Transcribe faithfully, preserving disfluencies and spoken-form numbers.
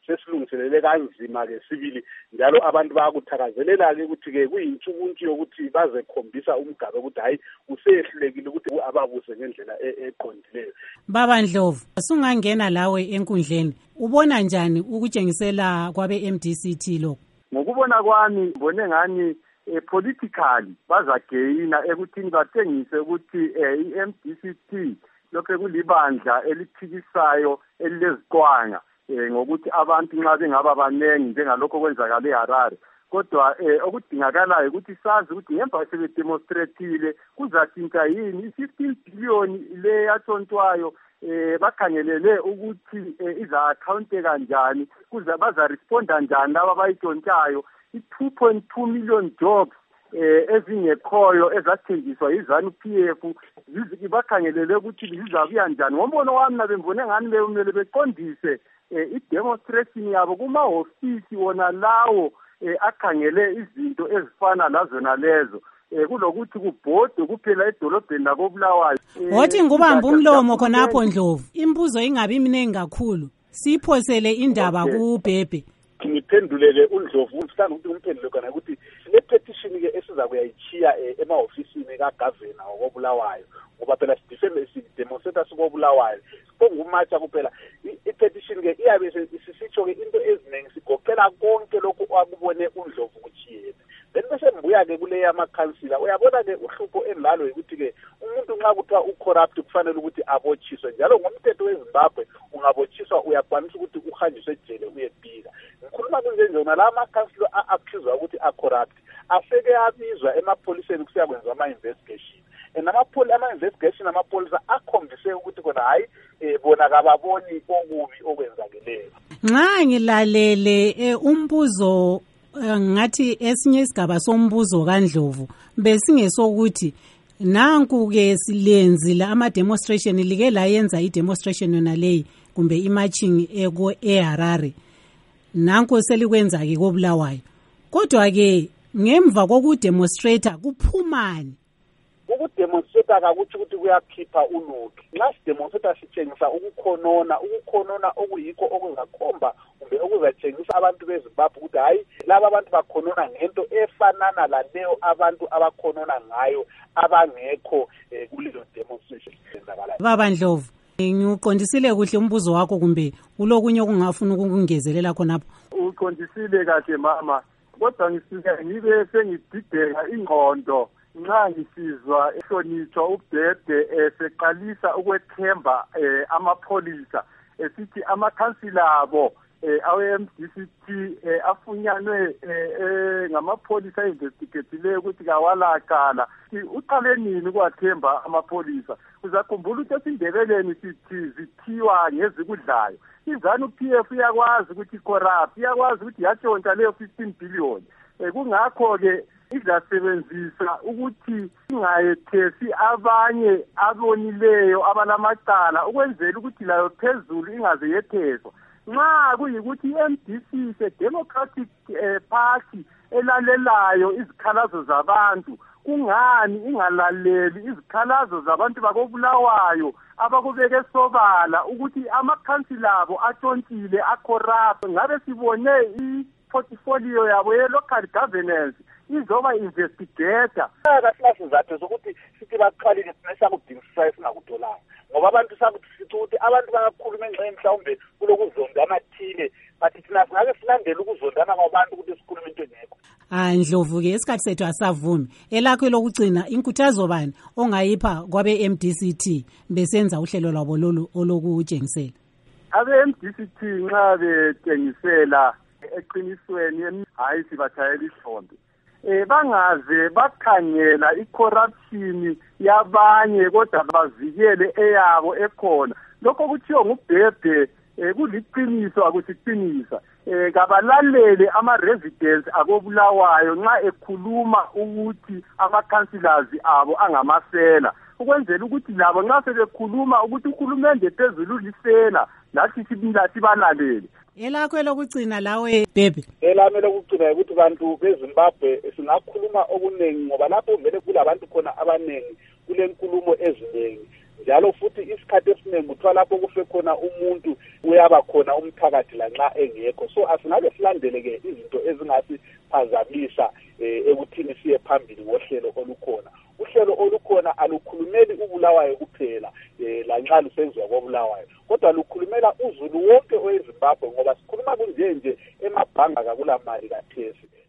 sesilungiselele kanzima ke sibili njalo abantu bayakuthakazelela ke ukuthi ke kuyintshukuntshu yokuthi baze khombisa umgabe ukuthi hayi usehlulekile ukuthi ababuse ngendlela eqondileyo. Baba Ndlovu, sungangena lawe enkundleni, ubona njani ukutshengisela kwabe M D C T lo? Ngokubona kwami ngibone ngani eh, politically bazageyina ekuthini batshengise ukuthi eh, i-M D C T lokho kulibandla elithikisayo elileziqwanga eh, ngokuthi abantu nxa bengaba banengi njengalokho kwenzakala eHarare. Kodwa eh, okudingakalayo ukuthi sazi ukuthi ngemva sebedemonstratile kuzathinta yini i-fifteen billion le yathontwayo eh bakhangelele ukuthi eh, iza account kanjani kuza baza responda njani laba abayitshontshayo i-two point two million jobs eh ezingekhoyo ezathenjiswa yiZanu P F bakhangelele ukuthi zizabuya njani. Ngombono wami nabembone ngani bemele beqondise eh, i-demonstration yabo kuma-ofisi wona lawo eh, akhangele izinto ezifana lazona lezo. Eh kulokuthi kubhodwe kuphela edolobheni lakobulawayo. Wothi ngubamba umlomo khonapho Ndlovu. Imbuzo ingabi miningi kakhulu. Siphosele indaba kuBhebhe. Ngiphendulele uNdlovu mhlawumbe ukuthi umphendule kana ukuthi le petition ke esiza kuyayichiya ema-ofisini kaGavana okobulawayo ngoba phela sidefende sidemonstrate sikobulawayo kongumatsha kuphela i-petition ke iyabe sisitsho ke into eziningi sigoqela konke lokhu akubone uNdlovu kuchiyene. Then bese ngibuya ke kule yamakhansila uyabona ke uhlupho enilalo ukuthi ke umuntu nxa kuthiwa ucorrupt kufanele ukuthi abotshiswe njalo ngomthetho weZimbabwe ungabotshiswa uyakwanisa ukuthi uhanjiswe ejele uyebika. Ngikhuluma kunje njona la amakhansila a-accuse ukuthi acorrupt afeke abizwa emapholiseni kusiya kwenza ama-investigation and amapoli ama-investigation amapolisa akhombise ukuthi kona hayi eh, bona kababoni okubi okwenzakeleyo. Nxa ngilalele eh, umbuzo ngathi esinye isigaba sombuzo kaNdlovu besingesokuthi nanku ke silenzile ama demonstration like la yenza i demonstration yona leyi kumbe i marching eko eHarare nanku selikwenza ke kobulawayo kodwa ke ngemva koku demonstrate kuphumani ukudemonstrate akakuthi ukuthi kuyakhipha ulutho nxa sidemonstrate sitshengisa ukukhonona ukukhonona okuyikho okuzakhomba kumbe okuzatshengisa abantu beZimbabwe ukuthi hayi laba abantu bakhonona ngento efanana laleyo abantu abakhonona ngayo abangekho eh, kuleyo demonstration. Baba Ndlovu, ngiuqondisile kuhle umbuzo wakho kumbe kulokunye okungafuna ukungezelela khonapho? Uqondisile kahle mama, kodwa ngifika ngibe sengidideka ingqondo nxa ngisizwa ehlonitshwa uBhebhe eseqalisa ukwethemba eh, amapholisa esithi amakhansila abo eh, awe-M D C T eh, afunyanwe eh, ngamapholisa ayinvestigatekileyo ukuthi kawalaqala. Uqale nini ukwathemba amapholisa? Uzakhumbula ukuthi esindebeleni sithi zithiwa ngezikudlayo. iZanu P F iyakwazi ukuthi corrupt, iyakwazi ukuthi yatshontsha leyo fifteen billion. Eh, kungakho ke izasebenzisa ukuthi ingayethesi abanye abonileyo abalamacala ukwenzela ukuthi layo phezulu ingaze yetheswa. Nxa kuyikuthi i-M D C se Democratic eh, Party elalelayo izikhalazo zabantu, kungani ingalaleli izikhalazo zabantu bakobulawayo abakubeke sobala ukuthi amakhansila abo atshontshile acorrupt? Ngabe sibone i-portfolio yabo ye-local governance izoba investigator. Akasilazizathu zokuthi sithi baqalile thina sakudingisisa esingakutholanga ngoba abantu sakuthi ukuthi abantu bayakhuluma engxe mhlawumbe kulokuzondana thile bathi thina singake silandele ukuzondana kwabantu ukuthi sikhulume into engekho. Ah Ndlovu ke isikhathi sethu asavumi. Elakho lokugcina inkuthazo bani ongayipha kwabe M D C T besenza uhlelo lwabo lolu olokutshengisela? Abe-M D C T nxa betshengisela eqinisweni hayi sibathayela ihlombe. Eh bangaze bakhangela icorruption yabanye kodwa bavikele eyabo ekhona. Lokho kuthiwa nguBhebhe eh kuliqiniso akusiqinisa. Eh kabalalele ama residents akobulawayo nxa ekhuluma ukuthi ama councillors abo angamasela ukwenzela ukuthi labo nxa sebekhuluma ukuthi ukhulumende phezulu lisela lathi sibila sibalalele. Elakho lokugcina lawe Bhebhe? Elami lokugcina ukuthi bantu beZimbabwe singakhuluma okunengi ngoba lapho vele kulabantu khona abanengi kule nkulumo eziningi njalo futhi isikhathi esiningi kuthiwa lapho kufe khona umuntu uyaba khona umphakathi lanxa engekho. So asingabe silandele-ke izinto ezingasiphazamisa eh, ekuthini siye phambili ngohlelo olukhona. Uhlelo olukhona alukhulumeli uBulawayo kuphela eh, lanxa lusenziwa koBulawayo, kodwa lukhulumela uzulu wonke oweZimbabwe, ngoba sikhuluma kunje nje emabhanga kakula mali kathesi.